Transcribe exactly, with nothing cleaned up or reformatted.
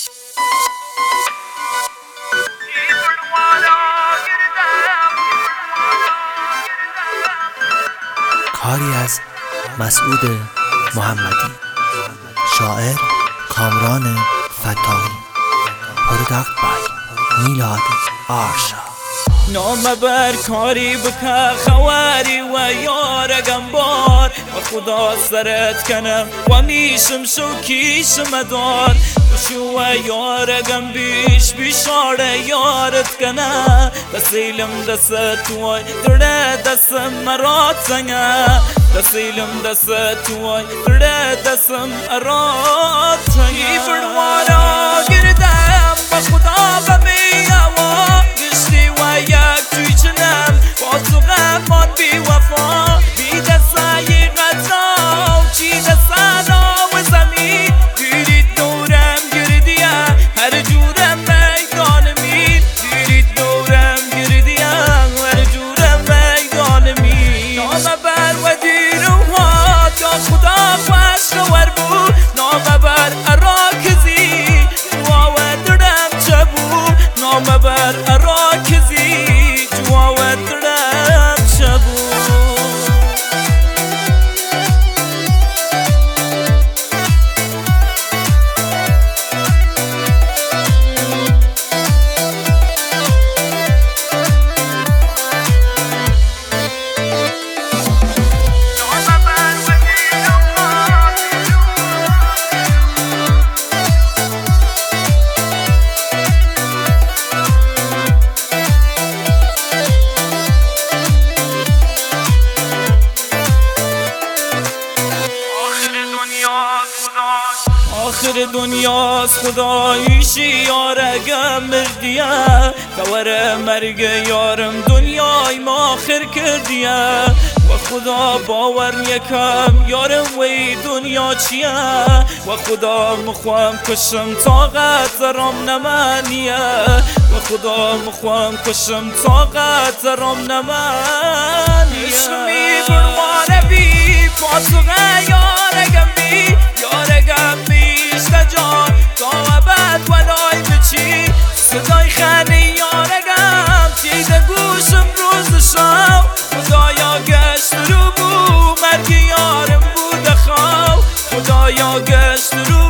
کاری از مسعود محمدی، شاعر کامران فتاحی، پروداکت بای میلاد آرشا. نام بر کاری بکه خواری و یارگم بار و خدا سرت کنم و میشم شوکیشم دار بشو و یارگم بیش بیشاره یارت کنه دسیلم دست توی درده دستم مرات سنگه دسیلم دست توی درده دستم مرات سنگه بروارا گردم با خدا بمیه و گشتی و یک توی چنم با تو غمان بی وفا بی دستای غذا چی دستانا و زمین گیرید دورم گردیه هر جورم میدان مین گیرید دورم گردیه هر جورم میدان مین نام بر و دیروها تا خدا خوش نور بود نام بر اراکزی جوا و درم چه بود نام بر اراکزی جوا و درم چه بود. آخر دنیاست خداییشی یارگم مردیه خبر مرگ یارم دنیای ما آخر کردیه و خدا باور یکم یارم وی دنیا چیه و خدا مخوام کشم طاقت رام نمانیه و خدا مخوام کشم طاقت رام نمانیه اسمی بروانه بی پاسوغه یارگم بی یارگم بی جان تا ابد ولای بچی صدای خنده یارگم تیده گوشم روز شام خدایا گشت رو بو مرگ یارم بود خواب خدایا گشت رو